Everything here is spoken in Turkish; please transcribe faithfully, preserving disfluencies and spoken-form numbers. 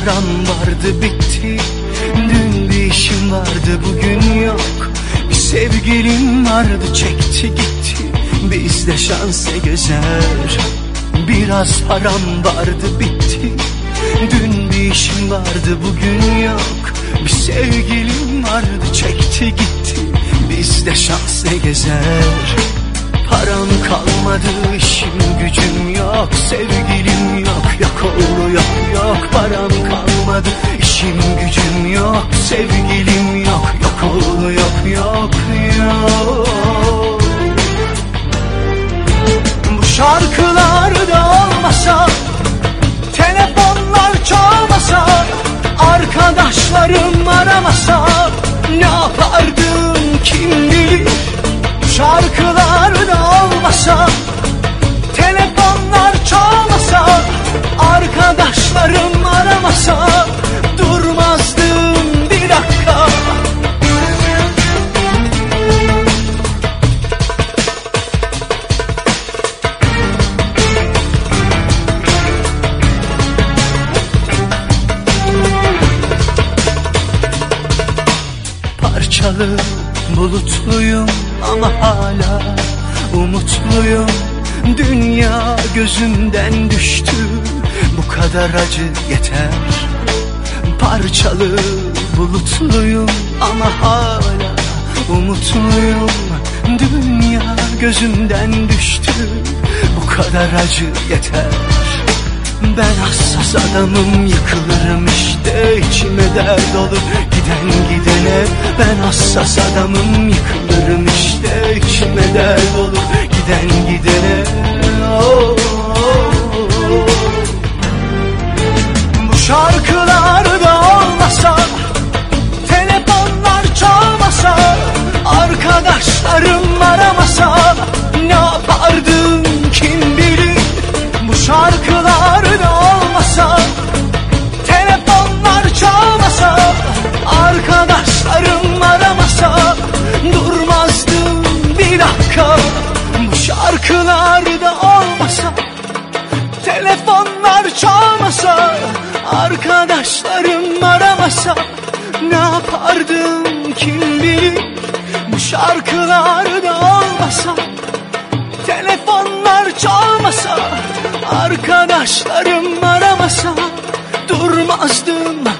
param vardı bitti, dün bir işim vardı bugün yok. Bir sevgilim vardı çekti gitti, bizde şans ne gezer. Biraz param vardı bitti, dün bir işim vardı bugün yok. Bir sevgilim vardı çekti gitti, bizde şans ne gezer. Param kalmadı, işim gücüm yok, sevgilim yok, yok oldu yok yok. Param kalmadı, işim gücüm yok, sevgilim yok, yok oldu yok yok yok. Bu şarkılar da olmasa, telefonlar çalmasa, arkadaşlarım aramasa, ne yapardım kim bilir. Bu şarkılar da olmasa, telefonlar çalmasa, arkadaşlarım aramasa, durmazdım bir dakika. Parçalı, bulutluyum ama hala umutluyum. Dünya gözümden düştü, bu kadar acı yeter. Parçalı, bulutluyum ama hala umutluyum. Dünya gözümden düştü, bu kadar acı yeter. Ben hassas adamım, yıkılırım işte, içime dert olur giden gidene. Ben hassas adamım, yıkılırım işte, içime dert olur giden gidene. Oh, oh, oh. Bu şarkılar da olmasa, telefonlar çalmasa, arkadaşlarım aramasa, ne yapardım kim bilir. Bu şarkılar da olmasa, telefonlar çalmasa, arkadaşlarım aramasa, durmazdım bir dakika. Bu şarkılar da olmasa, telefonlar çalmasa, arkadaşlarım aramasa, ne yapardım kim bilir. Bu şarkılar da olmasa, telefonlar çalmasa, arkadaşlarım aramasa, durmazdım